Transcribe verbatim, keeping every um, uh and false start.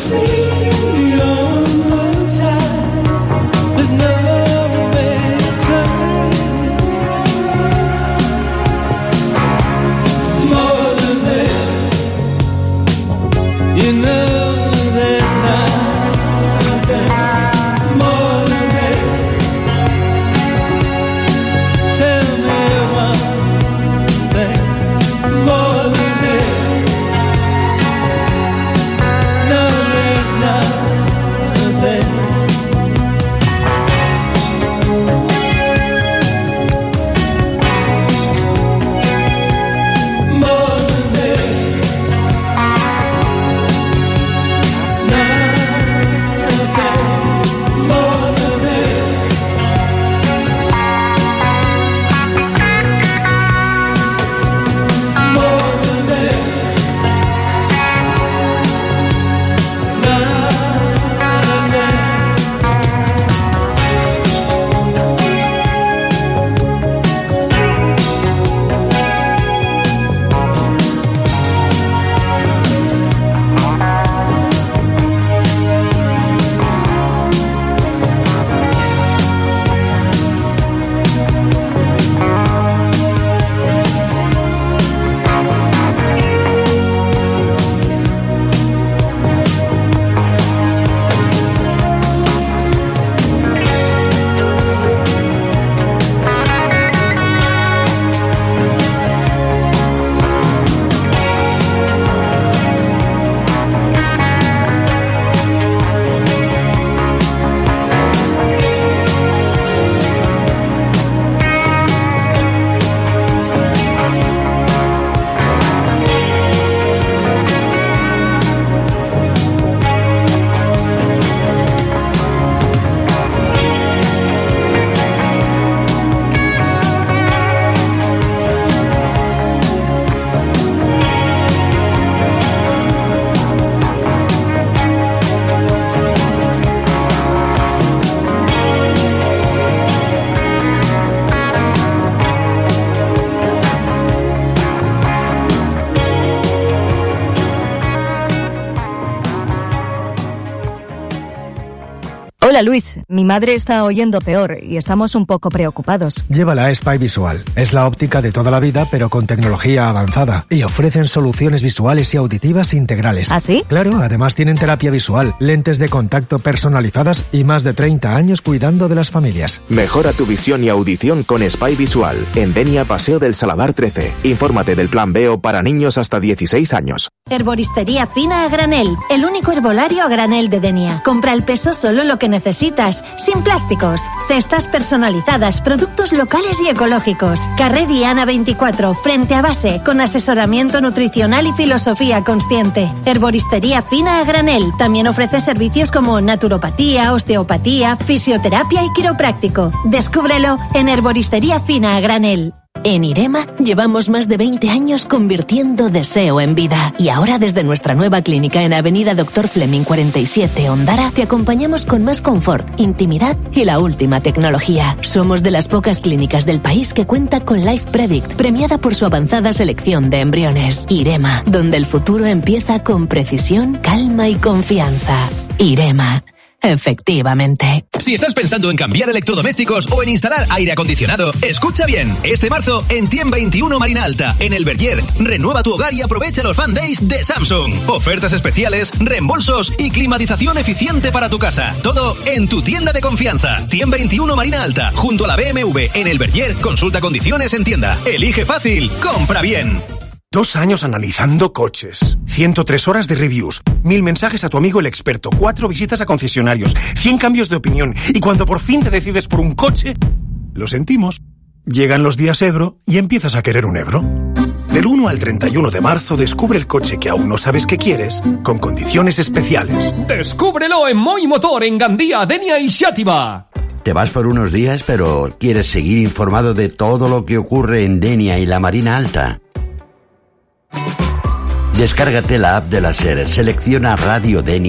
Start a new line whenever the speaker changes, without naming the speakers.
Hola Luis, mi madre está oyendo peor y estamos un poco preocupados.
Llévala a Spy Visual. Es la óptica de toda la vida, pero con tecnología avanzada. Y ofrecen soluciones visuales y auditivas integrales.
¿Ah, sí?
Claro, además tienen terapia visual, lentes de contacto personalizadas y más de treinta años cuidando de las familias.
Mejora tu visión y audición con Spy Visual. En Denia, Paseo del Salavar trece. Infórmate del plan Veo para niños hasta dieciséis años.
Herboristería fina a granel. El único herbolario a granel de Denia. Compra al peso solo lo que necesitas. Sin plásticos. Cestas personalizadas. Productos locales y ecológicos. Carré Diana veinticuatro. Frente a base. Con asesoramiento nutricional y filosofía consciente. Herboristería fina a granel. También ofrece servicios como naturopatía, osteopatía, fisioterapia y quiropráctico. Descúbrelo en Herboristería fina a granel.
En Irema llevamos más de veinte años convirtiendo deseo en vida. Y ahora desde nuestra nueva clínica en Avenida Doctor Fleming cuarenta y siete, Ondara, te acompañamos con más confort, intimidad y la última tecnología. Somos de las pocas clínicas del país que cuenta con Life Predict, premiada por su avanzada selección de embriones. Irema, donde el futuro empieza con precisión, calma y confianza. Irema. Efectivamente.
Si estás pensando en cambiar electrodomésticos o en instalar aire acondicionado, escucha bien. Este marzo, en Tiem veintiuno Marina Alta, en El Verger, renueva tu hogar y aprovecha los Fan Days de Samsung. Ofertas especiales, reembolsos y climatización eficiente para tu casa. Todo en tu tienda de confianza. Tiem veintiuno Marina Alta, junto a la B M W, en El Verger. Consulta condiciones en tienda. Elige fácil, compra bien.
Dos años analizando coches, ciento tres horas de reviews, mil mensajes a tu amigo el experto, cuatro visitas a concesionarios, cien cambios de opinión, y cuando por fin te decides por un coche, lo sentimos. Llegan los días Ebro y empiezas a querer un Ebro. Del uno al treinta y uno de marzo descubre el coche que aún no sabes que quieres, con condiciones especiales.
Descúbrelo en Moi Motor, en Gandía, Denia y Xàtiva.
Te vas por unos días, pero quieres seguir informado de todo lo que ocurre en Denia y la Marina Alta. Descárgate la app de la SER, selecciona Radio Denia